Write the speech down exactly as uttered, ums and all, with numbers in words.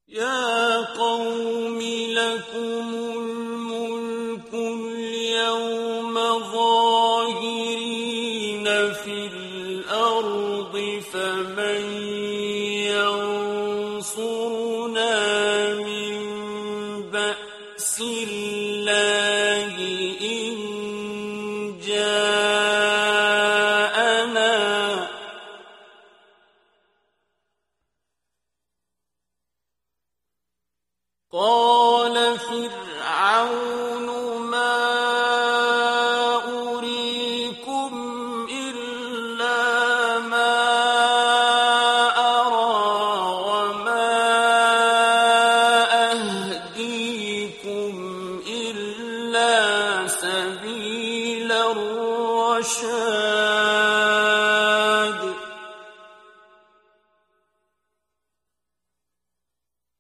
يَا قَوْمِ لَكُمُ الْمُلْكُ الْيَوْمَ ظَاهِرِينَ فِي الْأَرْضِ فَمَن يَنصُرُنَا مِن بَأْسِ اللَّهِ إِن جَاءَنَا ۚ قَالَ فِرْعَوْنُ